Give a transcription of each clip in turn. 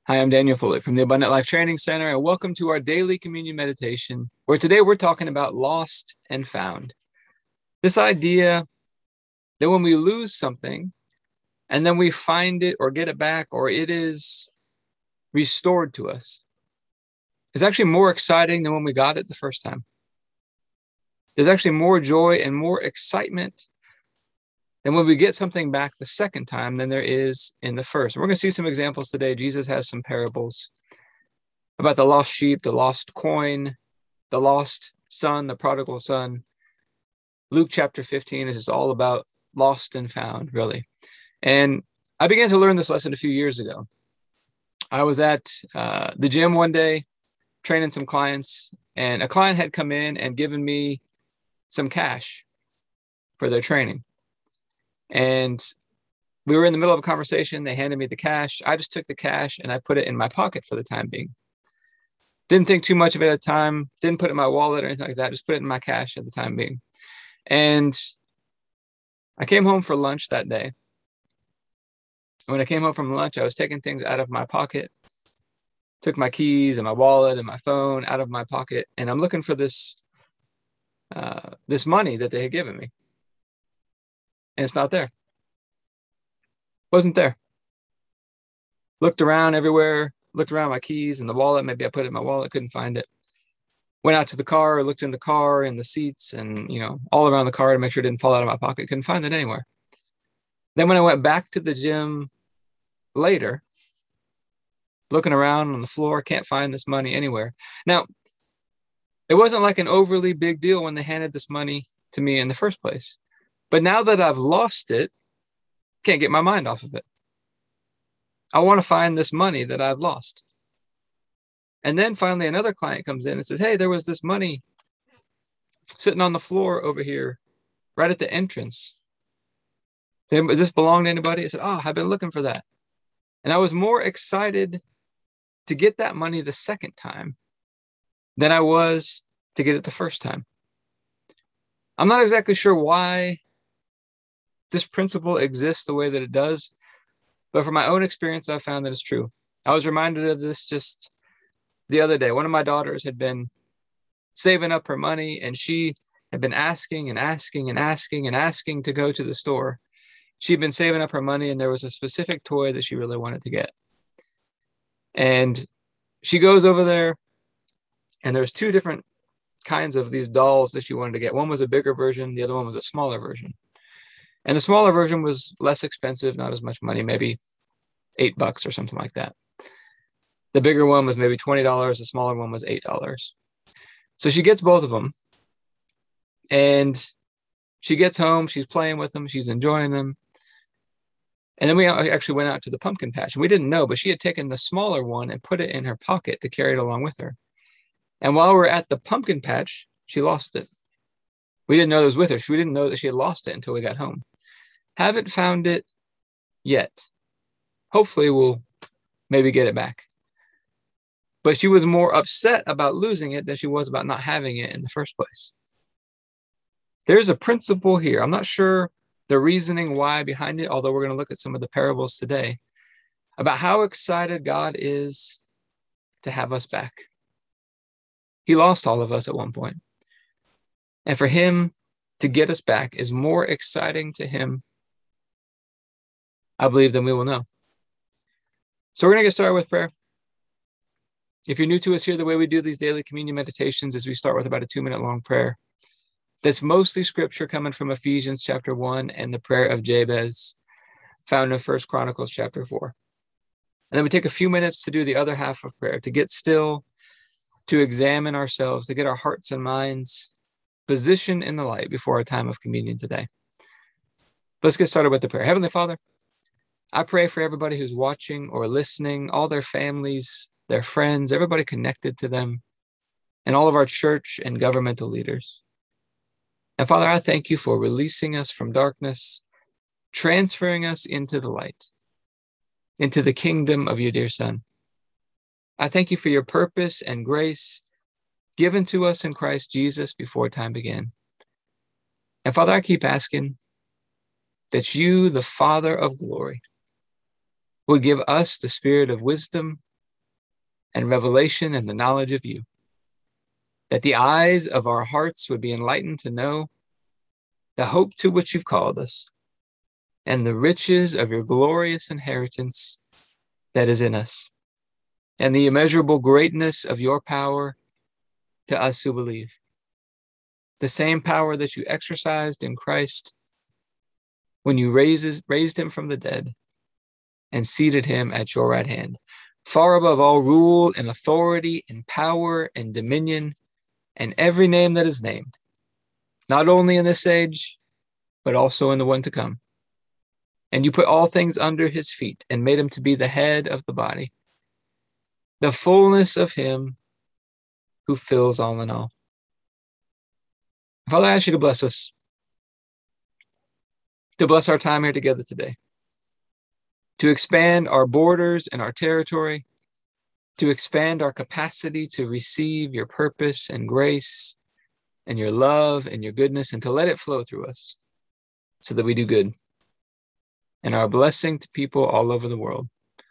Hi, I'm Daniel Foley from the Abundant Life Training Center, and welcome to our daily communion meditation, where today we're talking about lost and found. This idea that when we lose something and then we find it or get it back or it is restored to us is actually more exciting than when we got it the first time. There's actually more joy and more excitement than when we get something back the second time than there is in the first. And we're going to see some examples today. Jesus has some parables about the lost sheep, the lost coin, the lost son, the prodigal son. Luke chapter 15 is just all about lost and found, really. And I began to learn this lesson a few years ago. I was at the gym one day, training some clients, and a client had come in and given me some cash for their training. And we were in the middle of a conversation. They handed me the cash. I just took the cash and I put it in my pocket for the time being. Didn't think too much of it at the time. Didn't put it in my wallet or anything like that. Just put it in my cash at the time being. And I came home for lunch that day. When I came home from lunch, I was taking things out of my pocket. Took my keys and my wallet and my phone out of my pocket. And I'm looking for this money that they had given me. And it's not there. Wasn't there. Looked around everywhere, looked around my keys and the wallet. Maybe I put it in my wallet, couldn't find it. Went out to the car, looked in the car, in the seats, and all around the car to make sure it didn't fall out of my pocket. Couldn't find it anywhere. Then when I went back to the gym later, looking around on the floor, can't find this money anywhere. Now, it wasn't like an overly big deal when they handed this money to me in the first place. But now that I've lost it, can't get my mind off of it. I want to find this money that I've lost. And then finally another client comes in and says, hey, there was this money sitting on the floor over here, right at the entrance. Does this belong to anybody? I said, I've been looking for that. And I was more excited to get that money the second time than I was to get it the first time. I'm not exactly sure why this principle exists the way that it does, but from my own experience, I found that it's true. I was reminded of this just the other day. One of my daughters had been saving up her money, and she had been asking and asking and asking and asking to go to the store. She'd been saving up her money, and there was a specific toy that she really wanted to get. And she goes over there, and there's two different kinds of these dolls that she wanted to get. One was a bigger version. The other one was a smaller version. And the smaller version was less expensive, not as much money, maybe $8 or something like that. The bigger one was maybe $20. The smaller one was $8. So she gets both of them. And she gets home. She's playing with them. She's enjoying them. And then we actually went out to the pumpkin patch. And we didn't know, but she had taken the smaller one and put it in her pocket to carry it along with her. And while we were at the pumpkin patch, she lost it. We didn't know it was with her. We didn't know that she had lost it until we got home. Haven't found it yet. Hopefully we'll maybe get it back. But she was more upset about losing it than she was about not having it in the first place. There's a principle here. I'm not sure the reasoning why behind it, although we're going to look at some of the parables today, about how excited God is to have us back. He lost all of us at one point. And for him to get us back is more exciting to him, I believe, than we will know. So we're going to get started with prayer. If you're new to us here, the way we do these daily communion meditations is we start with about a 2-minute long prayer. That's mostly scripture coming from Ephesians chapter 1 and the prayer of Jabez found in 1 Chronicles chapter 4. And then we take a few minutes to do the other half of prayer, to get still, to examine ourselves, to get our hearts and minds positioned in the light before our time of communion today. Let's get started with the prayer. Heavenly Father, I pray for everybody who's watching or listening, all their families, their friends, everybody connected to them, and all of our church and governmental leaders. And Father, I thank you for releasing us from darkness, transferring us into the light, into the kingdom of your dear Son. I thank you for your purpose and grace given to us in Christ Jesus before time began. And Father, I keep asking that you, the Father of glory, would give us the spirit of wisdom and revelation and the knowledge of you, that the eyes of our hearts would be enlightened to know the hope to which you've called us and the riches of your glorious inheritance that is in us, and the immeasurable greatness of your power to us who believe. The same power that you exercised in Christ when you raised him from the dead and seated him at your right hand, far above all rule and authority and power and dominion and every name that is named, not only in this age, but also in the one to come. And you put all things under his feet and made him to be the head of the body, the fullness of him who fills all in all. Father, I ask you to bless us, to bless our time here together today, to expand our borders and our territory, to expand our capacity to receive your purpose and grace and your love and your goodness, and to let it flow through us so that we do good and are a blessing to people all over the world.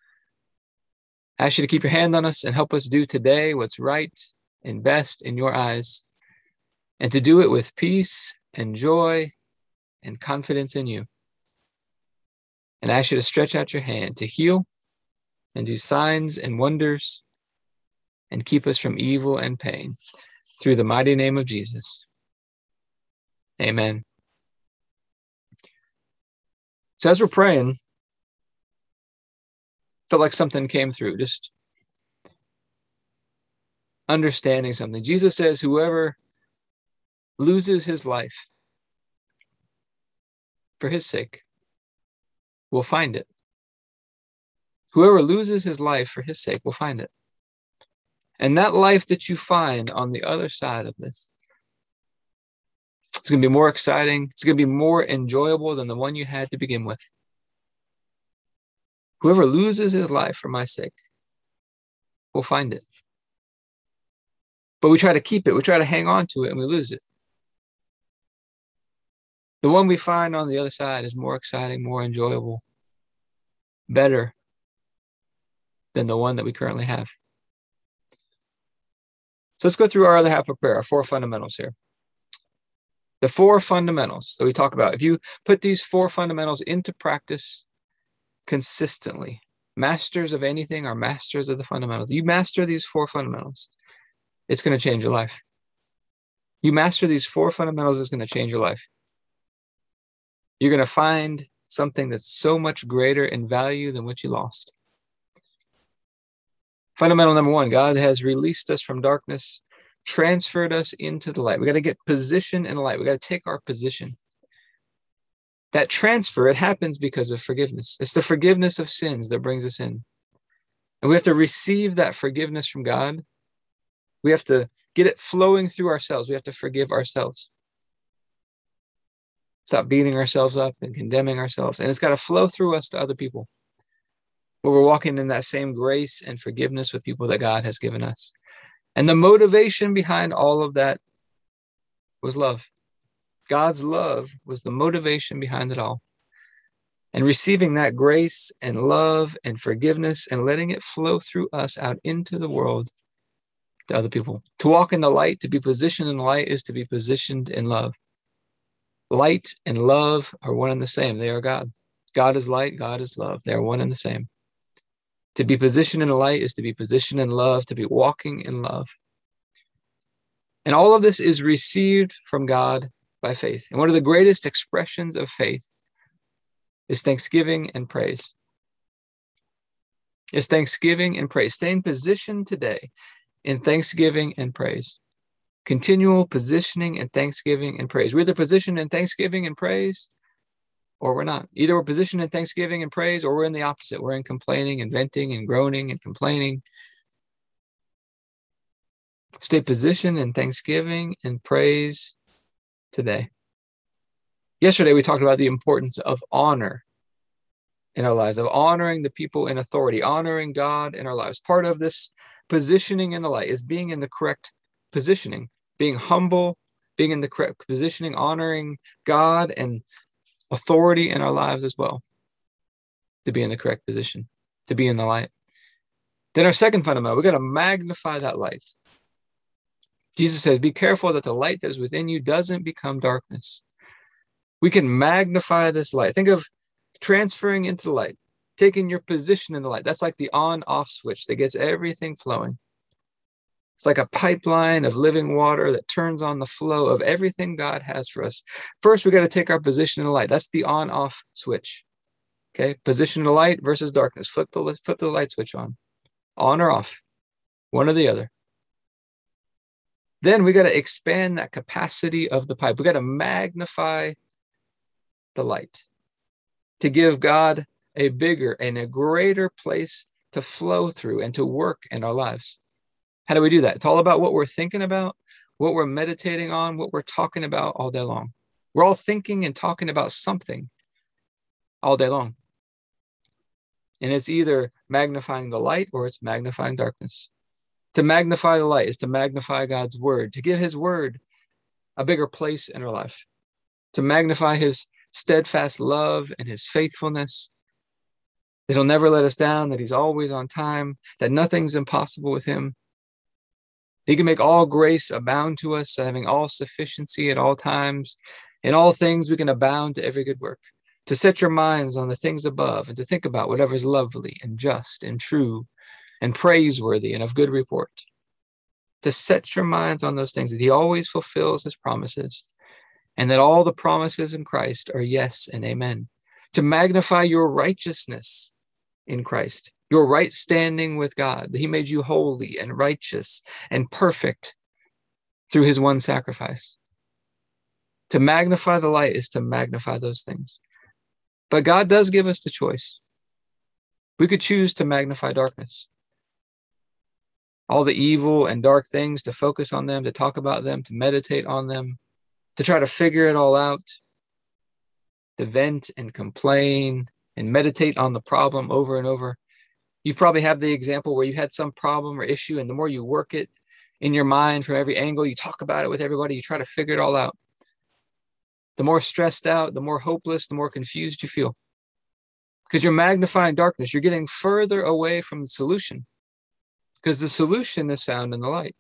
I ask you to keep your hand on us and help us do today what's right and best in your eyes, and to do it with peace and joy and confidence in you. And I ask you to stretch out your hand to heal and do signs and wonders and keep us from evil and pain through the mighty name of Jesus. Amen. So as we're praying, felt like something came through, just understanding something. Jesus says, whoever loses his life for his sake will find it. Whoever loses his life for his sake will find it. And that life that you find on the other side of this, it's going to be more exciting. It's going to be more enjoyable than the one you had to begin with. Whoever loses his life for my sake will find it. But we try to keep it. We try to hang on to it and we lose it. The one we find on the other side is more exciting, more enjoyable, better than the one that we currently have. So let's go through our other half of prayer, our 4 fundamentals here. The 4 fundamentals that we talk about. If you put these 4 fundamentals into practice consistently, masters of anything are masters of the fundamentals. You master these 4 fundamentals, it's going to change your life. You master these 4 fundamentals, it's going to change your life. You're going to find something that's so much greater in value than what you lost. Fundamental number 1, God has released us from darkness, transferred us into the light. We got to get position in the light. We got to take our position. That transfer, it happens because of forgiveness. It's the forgiveness of sins that brings us in. And we have to receive that forgiveness from God. We have to get it flowing through ourselves. We have to forgive ourselves. Stop beating ourselves up and condemning ourselves. And it's got to flow through us to other people, where we're walking in that same grace and forgiveness with people that God has given us. And the motivation behind all of that was love. God's love was the motivation behind it all. And receiving that grace and love and forgiveness and letting it flow through us out into the world to other people. To walk in the light, to be positioned in the light, is to be positioned in love. Light and love are one and the same. They are God. God is light, God is love. They are one and the same. To be positioned in the light is to be positioned in love, to be walking in love. And all of this is received from God by faith. And one of the greatest expressions of faith is thanksgiving and praise. It's thanksgiving and praise. Stay in position today in thanksgiving and praise. Continual positioning and thanksgiving and praise. We're either positioned in thanksgiving and praise, or we're not. Either we're positioned in thanksgiving and praise, or we're in the opposite. We're in complaining and venting and groaning and complaining. Stay positioned in thanksgiving and praise today. Yesterday, we talked about the importance of honor in our lives, of honoring the people in authority, honoring God in our lives. Part of this positioning in the light is being in the correct positioning, being humble, being in the correct positioning, honoring God and authority in our lives as well, to be in the correct position, to be in the light. Then our second fundamental, we got to magnify that light. Jesus says, be careful that the light that is within you doesn't become darkness. We can magnify this light. Think of transferring into the light, taking your position in the light. That's like the on-off switch that gets everything flowing. It's like a pipeline of living water that turns on the flow of everything God has for us. First, we got to take our position in the light. That's the on-off switch. Okay, position in the light versus darkness. Flip the light switch on or off, one or the other. Then we got to expand that capacity of the pipe. We got to magnify the light to give God a bigger and a greater place to flow through and to work in our lives. How do we do that? It's all about what we're thinking about, what we're meditating on, what we're talking about all day long. We're all thinking and talking about something all day long. And it's either magnifying the light or it's magnifying darkness. To magnify the light is to magnify God's word, to give his word a bigger place in our life, to magnify his steadfast love and his faithfulness, that he'll never let us down, that he's always on time, that nothing's impossible with him. He can make all grace abound to us, having all sufficiency at all times. In all things we can abound to every good work. To set your minds on the things above and to think about whatever is lovely and just and true and praiseworthy and of good report. To set your minds on those things, that he always fulfills his promises and that all the promises in Christ are yes and amen. To magnify your righteousness in Christ, your right standing with God, that he made you holy and righteous and perfect through his one sacrifice. To magnify the light is to magnify those things. But God does give us the choice. We could choose to magnify darkness. All the evil and dark things, to focus on them, to talk about them, to meditate on them, to try to figure it all out, to vent and complain and meditate on the problem over and over. You've probably had the example where you had some problem or issue, and the more you work it in your mind from every angle, you talk about it with everybody, you try to figure it all out. The more stressed out, the more hopeless, the more confused you feel. Because you're magnifying darkness. You're getting further away from the solution. Because the solution is found in the light.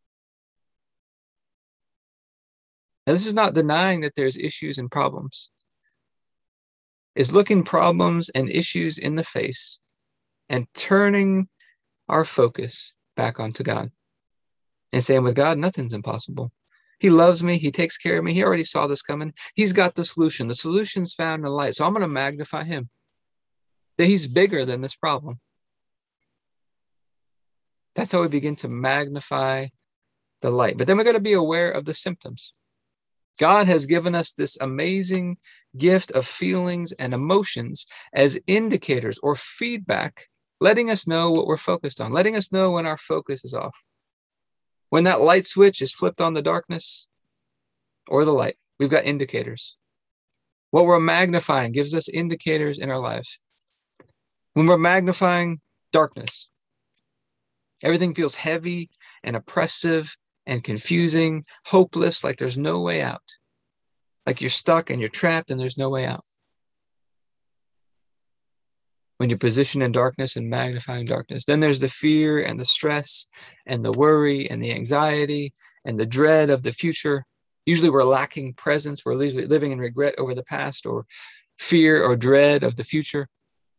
Now, this is not denying that there's issues and problems. It's looking problems and issues in the face and turning our focus back onto God. And saying, with God, nothing's impossible. He loves me. He takes care of me. He already saw this coming. He's got the solution. The solution's found in the light. So I'm going to magnify him. That he's bigger than this problem. That's how we begin to magnify the light. But then we got to be aware of the symptoms. God has given us this amazing gift of feelings and emotions as indicators or feedback, letting us know what we're focused on, letting us know when our focus is off. When that light switch is flipped on the darkness or the light, we've got indicators. What we're magnifying gives us indicators in our life. When we're magnifying darkness, everything feels heavy and oppressive and confusing, hopeless, like there's no way out. Like you're stuck and you're trapped and there's no way out. When you're positioned in darkness and magnifying darkness, then there's the fear and the stress and the worry and the anxiety and the dread of the future. Usually we're lacking presence. We're living in regret over the past or fear or dread of the future.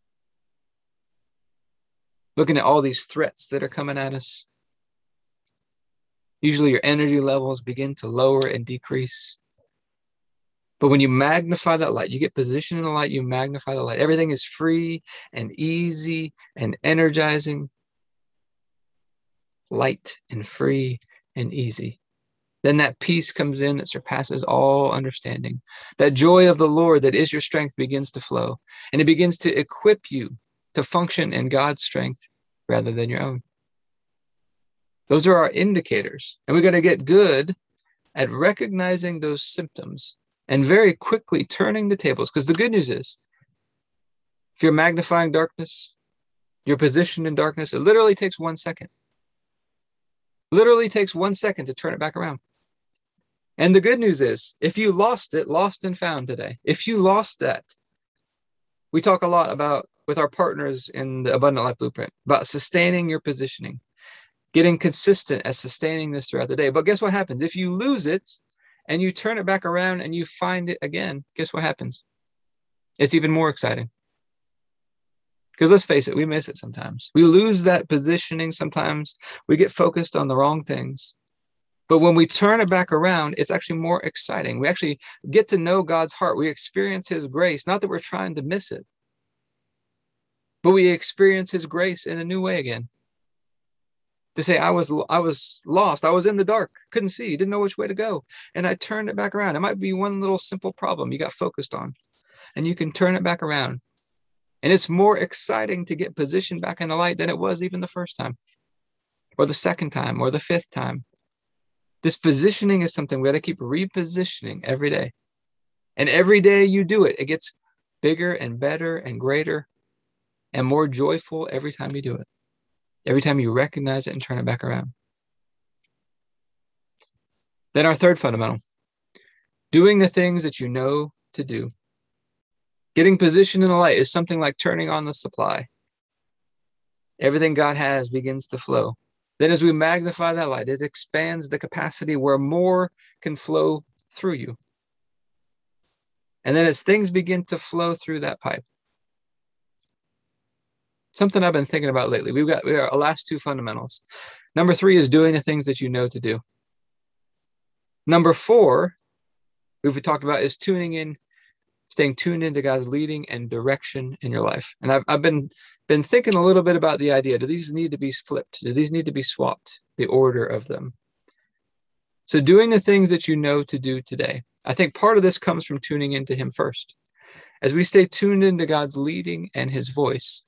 Looking at all these threats that are coming at us. Usually your energy levels begin to lower and decrease. But when you magnify that light, you get positioned in the light, you magnify the light. Everything is free and easy and energizing. Light and free and easy. Then that peace comes in that surpasses all understanding. That joy of the Lord that is your strength begins to flow. And it begins to equip you to function in God's strength rather than your own. Those are our indicators. And we're going to get good at recognizing those symptoms and very quickly turning the tables. Because the good news is, if you're magnifying darkness, you're positioned in darkness, it literally takes 1 second. Literally takes 1 second to turn it back around. And the good news is, if you lost it, lost and found today. If you lost that, we talk a lot about with our partners in the Abundant Life Blueprint, about sustaining your positioning, getting consistent at sustaining this throughout the day. But guess what happens? If you lose it and you turn it back around and you find it again, guess what happens? It's even more exciting. Because let's face it, we miss it sometimes. We lose that positioning sometimes. We get focused on the wrong things. But when we turn it back around, it's actually more exciting. We actually get to know God's heart. We experience his grace, not that we're trying to miss it, but we experience his grace in a new way again. To say, I was lost. I was in the dark, couldn't see, didn't know which way to go. And I turned it back around. It might be one little simple problem you got focused on, and you can turn it back around. And it's more exciting to get positioned back in the light than it was even the first time, or the second time, or the fifth time. This positioning is something we got to keep repositioning every day. And every day you do it, it gets bigger and better and greater and more joyful every time you do it. Every time you recognize it and turn it back around. Then our third fundamental, doing the things that you know to do. Getting positioned in the light is something like turning on the supply. Everything God has begins to flow. Then as we magnify that light, it expands the capacity where more can flow through you. And then as things begin to flow through that pipe, something I've been thinking about lately, we got our last two fundamentals. Number 3 is doing the things that you know to do. Number 4, we've talked about, is tuning in, staying tuned into God's leading and direction in your life. And I've been thinking a little bit about the idea. Do these need to be flipped? Do these need to be swapped, the order of them? So doing the things that you know to do today. I think part of this comes from tuning into him first. As we stay tuned into God's leading and his voice,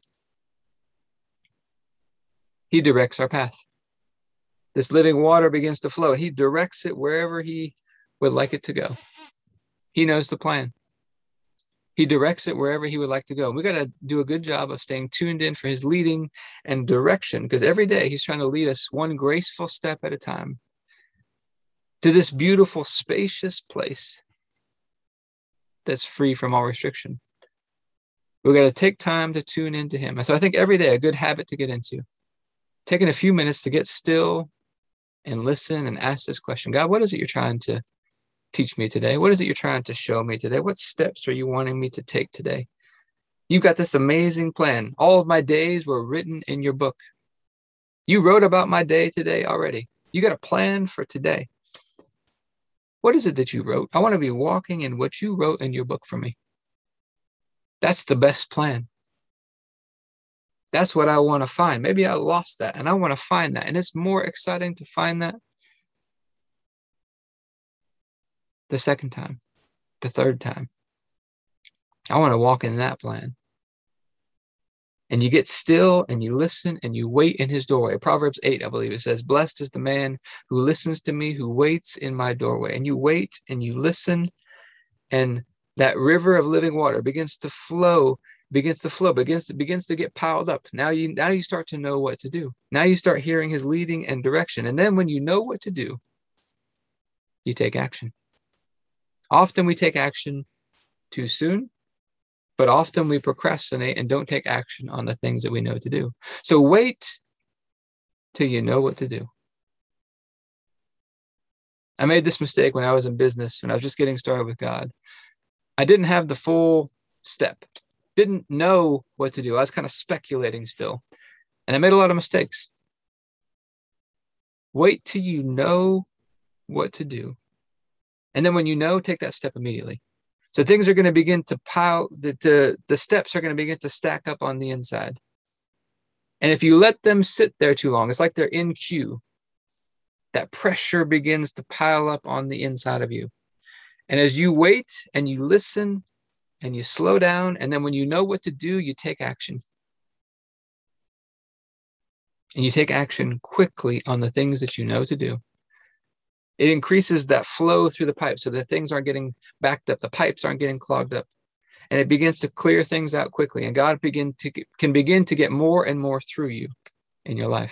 he directs our path. This living water begins to flow, and he directs it wherever he would like it to go. He knows the plan. He directs it wherever he would like to go. We got to do a good job of staying tuned in for his leading and direction, because every day he's trying to lead us one graceful step at a time to this beautiful, spacious place that's free from all restriction. We've got to take time to tune into him. And so I think every day, a good habit to get into, taking a few minutes to get still and listen and ask this question: God, what is it you're trying to teach me today? What is it you're trying to show me today? What steps are you wanting me to take today? You've got this amazing plan. All of my days were written in your book. You wrote about my day today already. You got a plan for today. What is it that you wrote? I want to be walking in what you wrote in your book for me. That's the best plan. That's what I want to find. Maybe I lost that and I want to find that. And it's more exciting to find that the second time, the third time. I want to walk in that plan. And you get still and you listen and you wait in his doorway. Proverbs 8, I believe it says, blessed is the man who listens to me, who waits in my doorway. And you wait and you listen, and that river of living water begins to begins to get piled up. Now you start to know what to do. Now you start hearing his leading and direction. And then when you know what to do, you take action. Often we take action too soon, but often we procrastinate and don't take action on the things that we know to do. So wait till you know what to do. I made this mistake when I was in business, when I was just getting started with God. I didn't have the full step, didn't know what to do. I was kind of speculating still, and I made a lot of mistakes. Wait till you know what to do. And then when you know, take that step immediately. So things are going to begin to pile, the steps are going to begin to stack up on the inside. And if you let them sit there too long, it's like they're in queue. That pressure begins to pile up on the inside of you. And as you wait and you listen and you slow down, and then when you know what to do, you take action. And you take action quickly on the things that you know to do. It increases that flow through the pipes so that things aren't getting backed up. The pipes aren't getting clogged up. And it begins to clear things out quickly. And God can begin to get more and more through you in your life.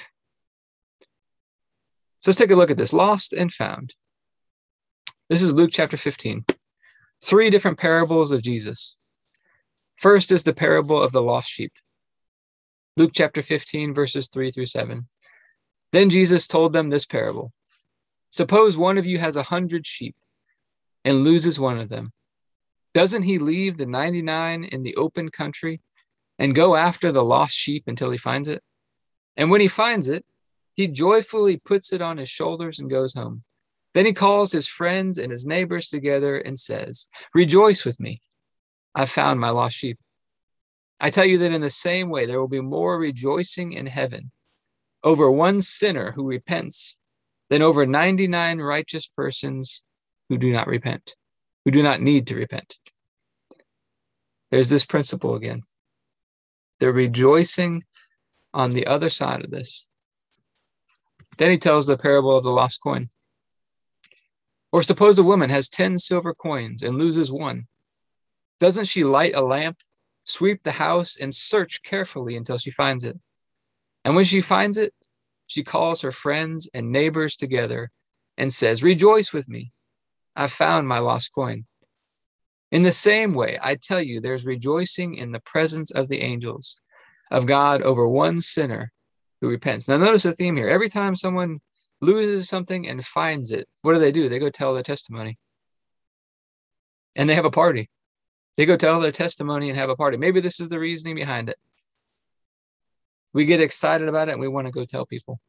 So let's take a look at this. Lost and found. This is Luke chapter 15. 3 different parables of Jesus. First is the parable of the lost sheep. Luke chapter 15, verses 3-7. Then Jesus told them this parable. Suppose one of you has 100 sheep and loses one of them. Doesn't he leave the 99 in the open country and go after the lost sheep until he finds it? And when he finds it, he joyfully puts it on his shoulders and goes home. Then he calls his friends and his neighbors together and says, "Rejoice with me. I've found my lost sheep." I tell you that in the same way, there will be more rejoicing in heaven over one sinner who repents than over 99 righteous persons who do not repent, who do not need to repent. There's this principle again. They're rejoicing on the other side of this. Then he tells the parable of the lost coin. Or suppose a woman has 10 silver coins and loses one. Doesn't she light a lamp, sweep the house, and search carefully until she finds it? And when she finds it, she calls her friends and neighbors together and says, "Rejoice with me. I've found my lost coin." In the same way, I tell you, there's rejoicing in the presence of the angels of God over one sinner who repents. Now notice the theme here. Every time someone loses something and finds it, what do? They go tell their testimony. And they have a party. They go tell their testimony and have a party. Maybe this is the reasoning behind it. We get excited about it and we want to go tell people.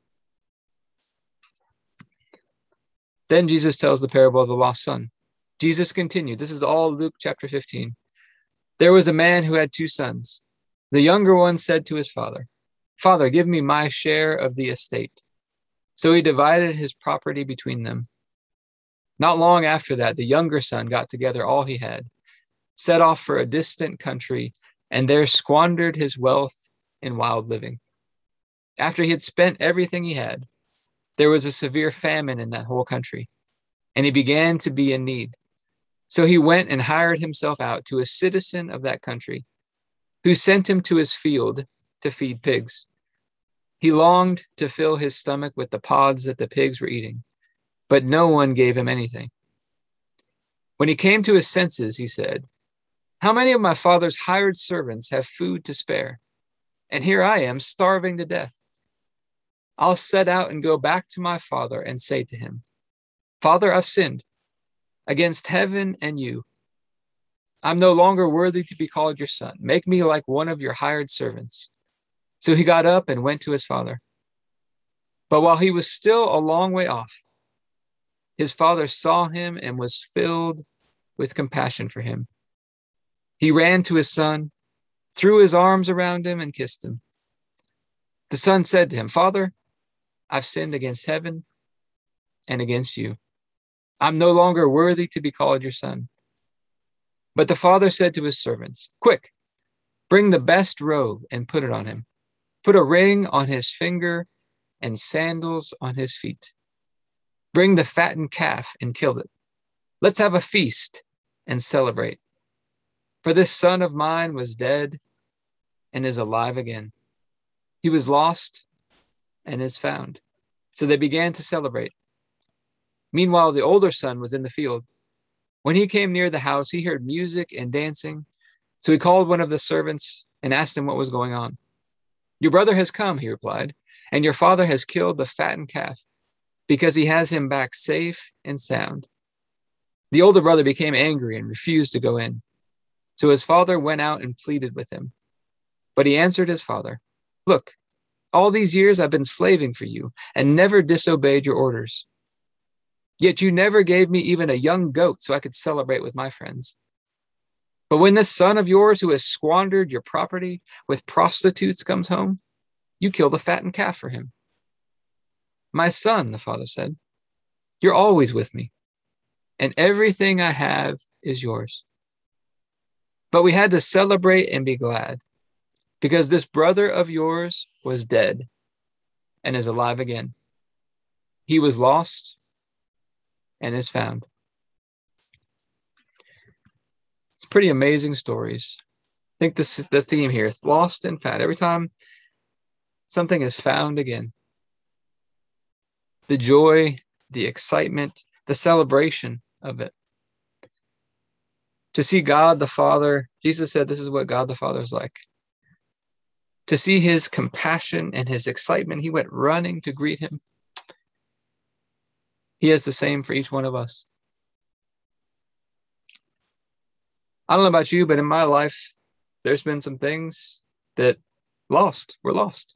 Then Jesus tells the parable of the lost son. Jesus continued. This is all Luke chapter 15. There was a man who had 2 sons. The younger one said to his father, "Father, give me my share of the estate." So he divided his property between them. Not long after that, the younger son got together all he had, set off for a distant country, and there squandered his wealth in wild living. After he had spent everything he had, there was a severe famine in that whole country, and he began to be in need. So he went and hired himself out to a citizen of that country, who sent him to his field to feed pigs. He longed to fill his stomach with the pods that the pigs were eating, but no one gave him anything. When he came to his senses, he said, "How many of my father's hired servants have food to spare? And here I am starving to death. I'll set out and go back to my father and say to him, 'Father, I've sinned against heaven and you. I'm no longer worthy to be called your son. Make me like one of your hired servants.' So he got up and went to his father. But while he was still a long way off, his father saw him and was filled with compassion for him. He ran to his son, threw his arms around him, and kissed him. The son said to him, 'Father, I've sinned against heaven and against you. I'm no longer worthy to be called your son.' But the father said to his servants, 'Quick, bring the best robe and put it on him. Put a ring on his finger and sandals on his feet. Bring the fattened calf and kill it. Let's have a feast and celebrate. For this son of mine was dead and is alive again. He was lost and is found.' So they began to celebrate. Meanwhile, the older son was in the field. When he came near the house, he heard music and dancing. So he called one of the servants and asked him what was going on. 'Your brother has come,' he replied, 'and your father has killed the fattened calf because he has him back safe and sound.' The older brother became angry and refused to go in. So his father went out and pleaded with him. But he answered his father, 'Look, all these years I've been slaving for you and never disobeyed your orders. Yet you never gave me even a young goat so I could celebrate with my friends. But when this son of yours who has squandered your property with prostitutes comes home, you kill the fattened calf for him.' 'My son,' the father said, 'you're always with me, and everything I have is yours. But we had to celebrate and be glad, because this brother of yours was dead and is alive again. He was lost and is found.'" It's pretty amazing stories. I think this is the theme here, lost and found. Every time something is found again, the joy, the excitement, the celebration of it To see God the Father, Jesus said this is what God the Father is like. To see his compassion and his excitement, he went running to greet him. He has the same for each one of us. I don't know about you, but in my life, there's been some things that were lost.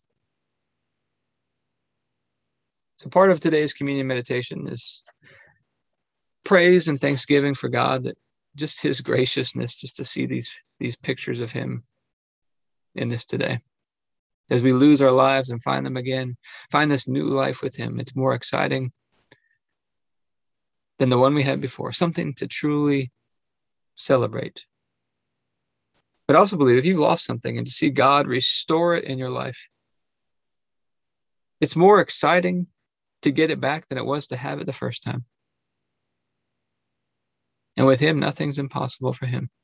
So part of today's communion meditation is praise and thanksgiving for God, that just his graciousness, just to see these pictures of him in this today. As we lose our lives and find them again, find this new life with him, it's more exciting than the one we had before, something to truly celebrate. But I also believe if you've lost something and to see God restore it in your life, it's more exciting to get it back than it was to have it the first time. And with him, nothing's impossible for him.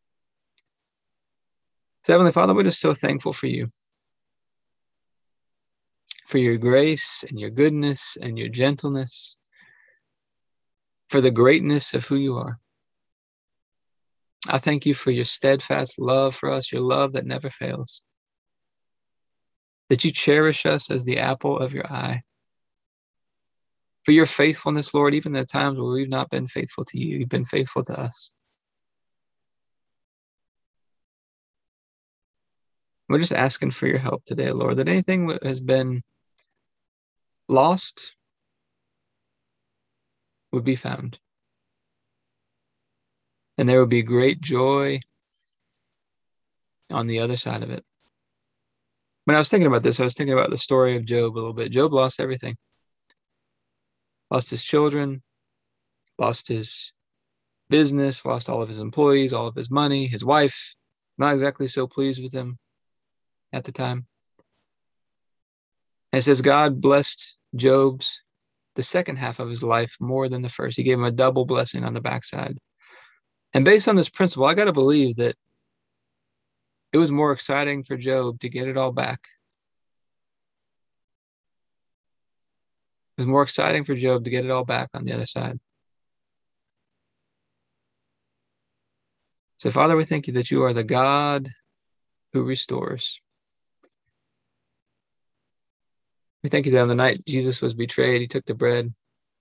So Heavenly Father, we're just so thankful for you, for your grace and your goodness and your gentleness, for the greatness of who you are. I thank you for your steadfast love for us, your love that never fails, that you cherish us as the apple of your eye. For your faithfulness, Lord, even the times where we've not been faithful to you, you've been faithful to us. We're just asking for your help today, Lord, that anything that has been lost would be found. And there would be great joy on the other side of it. When I was thinking about this, I was thinking about the story of Job a little bit. Job lost everything. Lost his children, lost his business, lost all of his employees, all of his money, his wife, not exactly so pleased with him at the time. And it says God blessed Job's, the second half of his life, more than the first. He gave him a double blessing on the backside. And based on this principle, I got to believe that it was more exciting for Job to get it all back. It was more exciting for Job to get it all back on the other side. So, Father, we thank you that you are the God who restores. We thank you that on the night Jesus was betrayed, he took the bread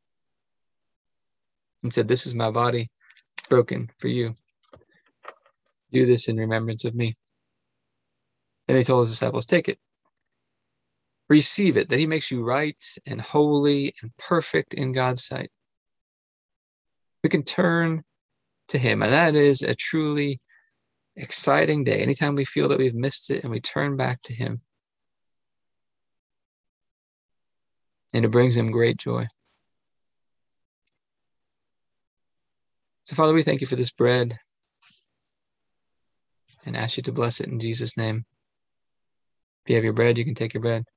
and said, "This is my body broken for you. Do this in remembrance of me." Then he told his disciples, "Take it. Receive it," that he makes you right and holy and perfect in God's sight. We can turn to him, and that is a truly exciting day. Anytime we feel that we've missed it and we turn back to him, and it brings him great joy. So, Father, we thank you for this bread and ask you to bless it in Jesus' name. If you have your bread, you can take your bread.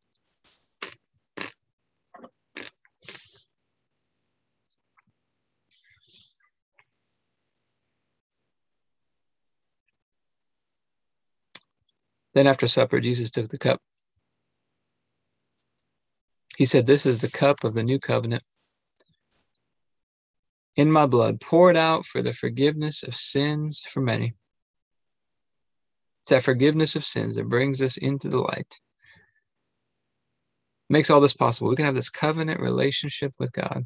Then after supper, Jesus took the cup. He said, "This is the cup of the new covenant in my blood, poured out for the forgiveness of sins for many." It's that forgiveness of sins that brings us into the light. Makes all this possible. We can have this covenant relationship with God.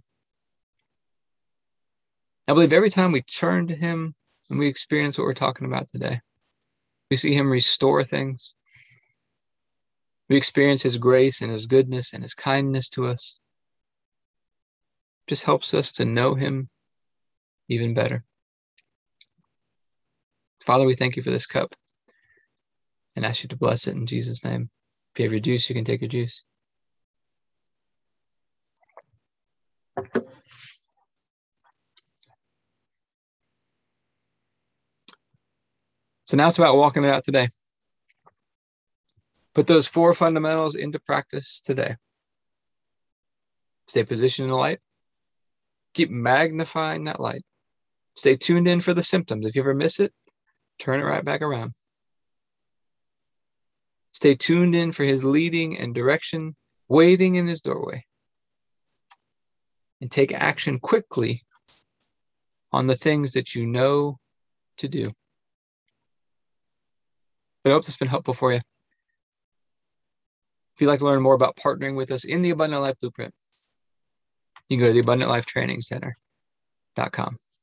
I believe every time we turn to him and we experience what we're talking about today, we see him restore things. We experience his grace and his goodness and his kindness to us. It just helps us to know him even better. Father, we thank you for this cup and ask you to bless it in Jesus' name. If you have your juice, you can take your juice. So now it's about walking it out today. Put those 4 fundamentals into practice today. Stay positioned in the light. Keep magnifying that light. Stay tuned in for the symptoms. If you ever miss it, turn it right back around. Stay tuned in for his leading and direction, waiting in his doorway. And take action quickly on the things that you know to do. But I hope this has been helpful for you. If you'd like to learn more about partnering with us in the Abundant Life Blueprint, you can go to the AbundantLifeTrainingCenter.com.